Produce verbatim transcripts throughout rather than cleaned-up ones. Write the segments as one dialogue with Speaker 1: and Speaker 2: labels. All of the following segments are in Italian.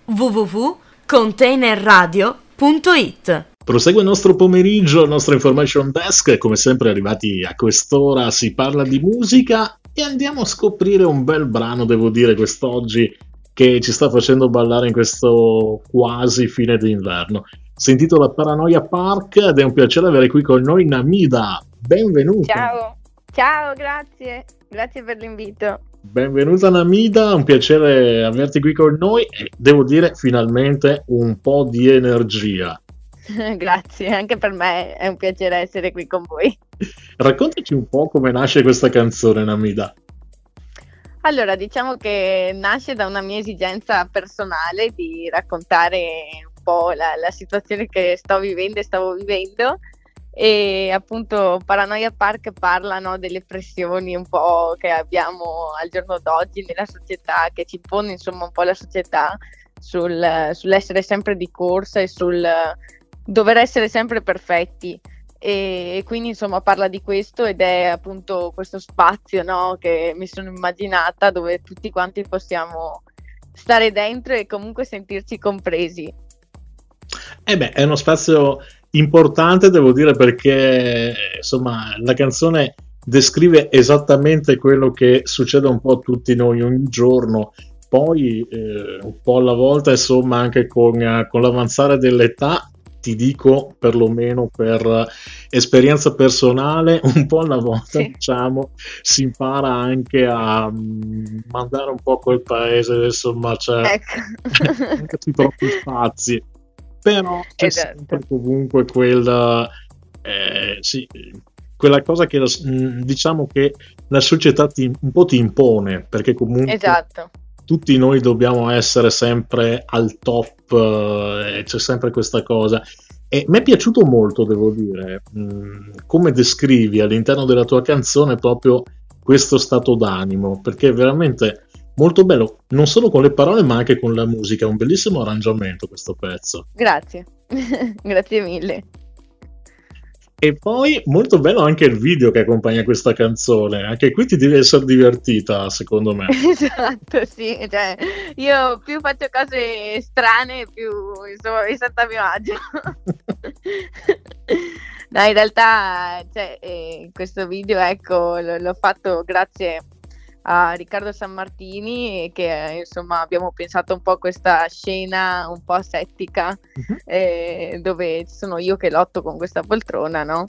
Speaker 1: w w w punto container radio punto i t.
Speaker 2: Prosegue il nostro pomeriggio, il nostro Information Desk, come sempre arrivati a quest'ora si parla di musica e andiamo a scoprire un bel brano, devo dire, quest'oggi che ci sta facendo ballare in questo quasi fine d'inverno. Si intitola Paranoia Park ed è un piacere avere qui con noi Namida. Benvenuta.
Speaker 3: Ciao, ciao, grazie, grazie per l'invito.
Speaker 2: Benvenuta Namida, un piacere averti qui con noi e devo dire finalmente un po' di energia.
Speaker 3: Grazie, anche per me è un piacere essere qui con voi.
Speaker 2: Raccontaci un po' come nasce questa canzone, Namida.
Speaker 3: Allora, diciamo che nasce da una mia esigenza personale di raccontare un po' la, la situazione che sto vivendo e stavo vivendo. E appunto Paranoia Park parla, no, delle pressioni un po' che abbiamo al giorno d'oggi nella società, che ci impone insomma un po' la società sul, sull'essere sempre di corsa e sul dover essere sempre perfetti, e, e quindi insomma parla di questo ed è appunto questo spazio, no, che mi sono immaginata dove tutti quanti possiamo stare dentro e comunque sentirci compresi.
Speaker 2: Eh beh, è uno spazio importante, devo dire, perché insomma la canzone descrive esattamente quello che succede un po' a tutti noi ogni giorno, poi eh, un po' alla volta, insomma, anche con, eh, con l'avanzare dell'età, ti dico perlomeno per esperienza personale, un po' alla volta, sì, diciamo, si impara anche a um, mandare un po' quel paese, insomma, c'è ecco. anche sui troppi spazi. Però c'è
Speaker 3: esatto.
Speaker 2: sempre comunque quella, eh, sì, quella cosa che diciamo che la società ti, un po' ti impone, perché comunque
Speaker 3: esatto.
Speaker 2: tutti noi dobbiamo essere sempre al top, eh, c'è sempre questa cosa. E mi è piaciuto molto, devo dire, mh, come descrivi all'interno della tua canzone proprio questo stato d'animo, perché è veramente molto bello, non solo con le parole ma anche con la musica, è un bellissimo arrangiamento questo pezzo.
Speaker 3: Grazie, grazie mille.
Speaker 2: E poi molto bello anche il video che accompagna questa canzone, anche qui ti devi essere divertita secondo me.
Speaker 3: Esatto, sì, cioè io più faccio cose strane più insomma mi sento a mio agio. No, in realtà cioè, eh, questo video ecco l- l'ho fatto grazie a Riccardo Sammartini, che eh, insomma abbiamo pensato un po' a questa scena un po' asettica, uh-huh. eh, dove ci sono io che lotto con questa poltrona, no?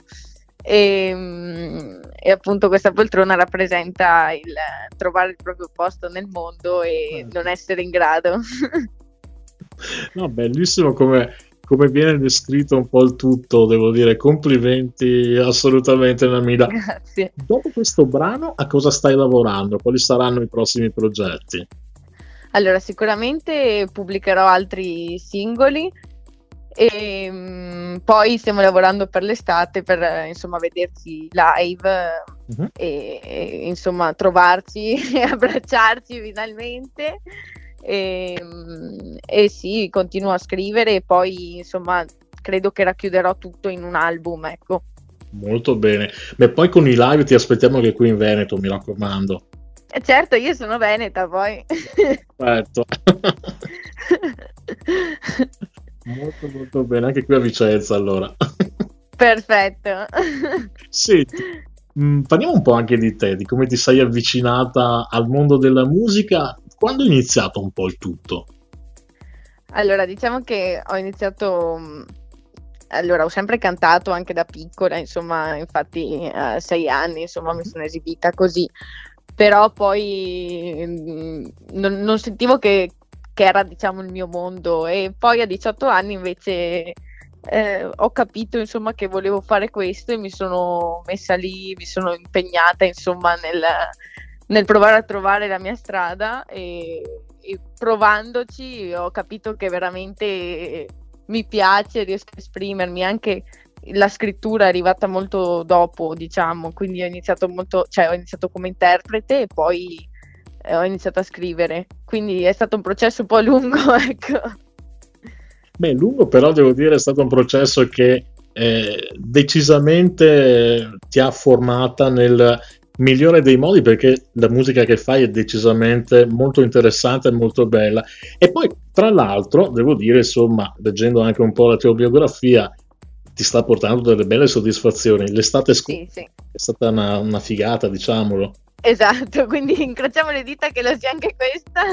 Speaker 3: E, e appunto questa poltrona rappresenta il trovare il proprio posto nel mondo e uh-huh. non essere in grado.
Speaker 2: No, bellissimo come come viene descritto un po' il tutto, devo dire, complimenti assolutamente Namida.
Speaker 3: Grazie.
Speaker 2: Dopo questo brano a cosa stai lavorando? Quali saranno i prossimi progetti?
Speaker 3: Allora, sicuramente pubblicherò altri singoli e mh, poi stiamo lavorando per l'estate per insomma vederci live uh-huh. e, e insomma trovarci e abbracciarci finalmente. E, e sì, continuo a scrivere e poi insomma credo che racchiuderò tutto in un album, ecco.
Speaker 2: Molto bene. Beh, poi con i live ti aspettiamo anche qui in Veneto, mi raccomando.
Speaker 3: Eh certo, io sono veneta poi.
Speaker 2: Perfetto. Molto molto bene, anche qui a Vicenza allora.
Speaker 3: Perfetto.
Speaker 2: Sì. Mm, parliamo un po' anche di te, di come ti sei avvicinata al mondo della musica. Quando è iniziato un po' il tutto?
Speaker 3: Allora, diciamo che ho iniziato, allora ho sempre cantato anche da piccola, insomma, infatti a sei anni, insomma, mi sono esibita così, però poi mh, non, non sentivo che, che era, diciamo, il mio mondo e poi a diciotto anni invece eh, ho capito, insomma, che volevo fare questo e mi sono messa lì, mi sono impegnata, insomma, nel... nel provare a trovare la mia strada e, e provandoci ho capito che veramente mi piace, riesco a esprimermi, anche la scrittura è arrivata molto dopo, diciamo, quindi ho iniziato molto, cioè ho iniziato come interprete e poi eh, ho iniziato a scrivere, quindi è stato un processo un po' lungo, ecco.
Speaker 2: Beh, lungo, però devo dire è stato un processo che eh, decisamente ti ha formata nel migliore dei modi, perché la musica che fai è decisamente molto interessante e molto bella. E poi, tra l'altro, devo dire, insomma, leggendo anche un po' la tua biografia, ti sta portando delle belle soddisfazioni. L'estate scorsa
Speaker 3: Sì, sì.
Speaker 2: è stata una, una figata, diciamolo.
Speaker 3: Esatto, quindi incrociamo le dita che lo sia anche questa.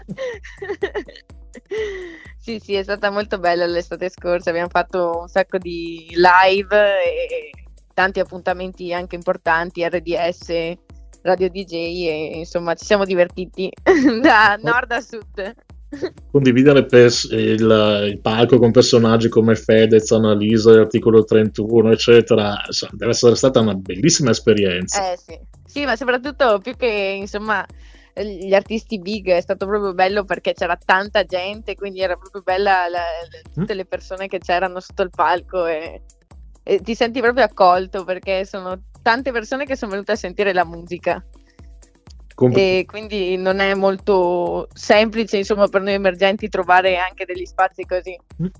Speaker 3: Sì, sì, è stata molto bella l'estate scorsa, abbiamo fatto un sacco di live e tanti appuntamenti anche importanti, R D S, Radio D J, e insomma ci siamo divertiti da nord a sud.
Speaker 2: Condividere pers- il, il palco con personaggi come Fedez, Annalisa, Articolo trentuno, eccetera, insomma, deve essere stata una bellissima esperienza.
Speaker 3: Eh sì, sì, ma soprattutto più che insomma gli artisti big è stato proprio bello perché c'era tanta gente, quindi era proprio bella la, la, tutte le persone che c'erano sotto il palco e, e ti senti proprio accolto perché sono tante persone che sono venute a sentire la musica. Com- e quindi non è molto semplice, insomma, per noi emergenti trovare anche degli spazi così.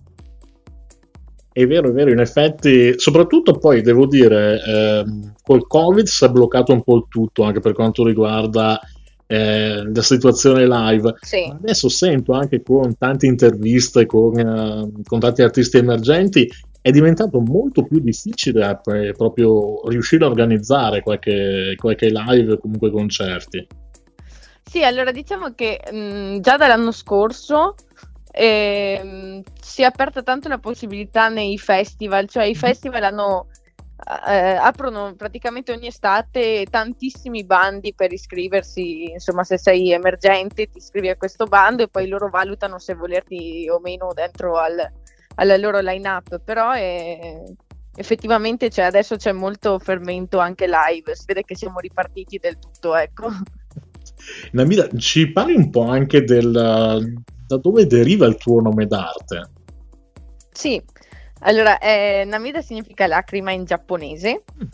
Speaker 2: È vero, è vero, in effetti, soprattutto poi devo dire, ehm, col Covid si è bloccato un po' il tutto anche per quanto riguarda eh, la situazione live.
Speaker 3: Sì.
Speaker 2: Ma adesso sento anche con tante interviste con, eh, con tanti artisti emergenti, è diventato molto più difficile eh, proprio riuscire a organizzare qualche, qualche live o comunque concerti.
Speaker 3: Sì, allora diciamo che mh, già dall'anno scorso eh, si è aperta tanto la possibilità nei festival, cioè i festival hanno, eh, aprono praticamente ogni estate tantissimi bandi per iscriversi, insomma se sei emergente ti iscrivi a questo bando e poi loro valutano se volerti o meno dentro al alla loro line-up, però è, effettivamente cioè, adesso c'è molto fermento anche live, si vede che siamo ripartiti del tutto, ecco.
Speaker 2: Namida, ci parli un po' anche del da dove deriva il tuo nome d'arte?
Speaker 3: Sì, allora eh, Namida significa lacrima in giapponese mm.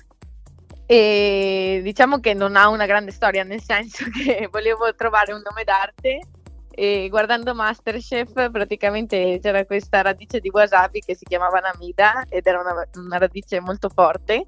Speaker 3: e diciamo che non ha una grande storia, nel senso che volevo trovare un nome d'arte e guardando MasterChef praticamente c'era questa radice di wasabi che si chiamava Namida ed era una, una radice molto forte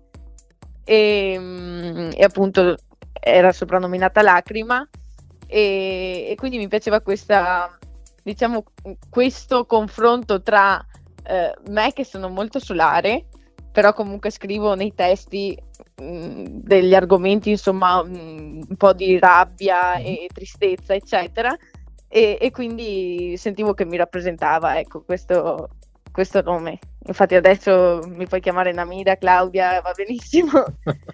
Speaker 3: e, e appunto era soprannominata Lacrima e, e quindi mi piaceva questa, diciamo, questo confronto tra eh, me che sono molto solare però comunque scrivo nei testi mh, degli argomenti insomma mh, un po' di rabbia e tristezza eccetera. E, e quindi sentivo che mi rappresentava, ecco, questo, questo nome. Infatti adesso mi puoi chiamare Namida, Claudia, va benissimo.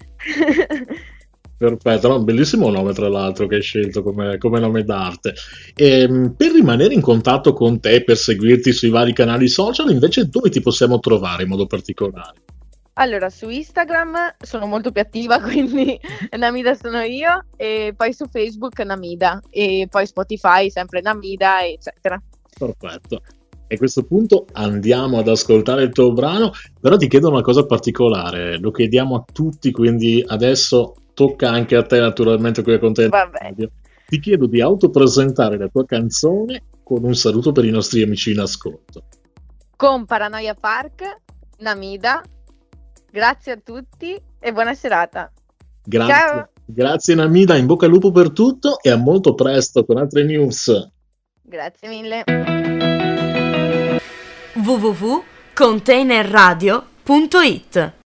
Speaker 2: Perfetto, no, bellissimo nome tra l'altro che hai scelto come, come nome d'arte. E, per rimanere in contatto con te, per seguirti sui vari canali social, invece dove ti possiamo trovare in modo particolare?
Speaker 3: Allora, su Instagram sono molto più attiva, quindi Namida sono io, e poi su Facebook Namida, e poi Spotify sempre Namida, eccetera.
Speaker 2: Perfetto. E a questo punto andiamo ad ascoltare il tuo brano, però ti chiedo una cosa particolare, lo chiediamo a tutti, quindi adesso tocca anche a te naturalmente qui a Content Radio. Ti chiedo di autopresentare la tua canzone con un saluto per i nostri amici in ascolto.
Speaker 3: Con Paranoia Park, Namida. Grazie a tutti e buona serata.
Speaker 2: Grazie.
Speaker 3: Ciao.
Speaker 2: Grazie Namida, in bocca al lupo per tutto e a molto presto con altre news.
Speaker 3: Grazie mille.
Speaker 1: w w w punto container radio punto it